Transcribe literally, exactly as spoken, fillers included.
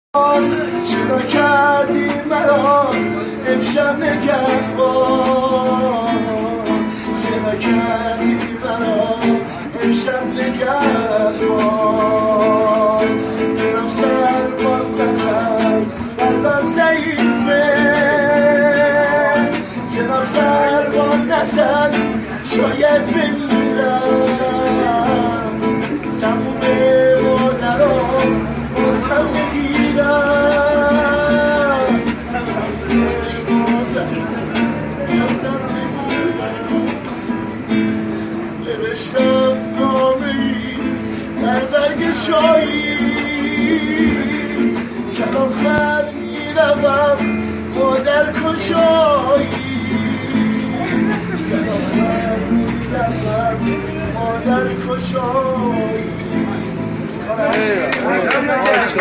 چرا کردی مرا امشب نگهبان؟ چرا کردی مرا امشب نگهبان؟ دلم سربان نزن قلبم ضعیفه، دلم سربان نزن شاید بمیرم، تموم مادران بازم بگیرم، نوشتم نامه ای در برگ شایی، کلام خر میروم مادر کجایی، کلام خر میروم مادر کجایی.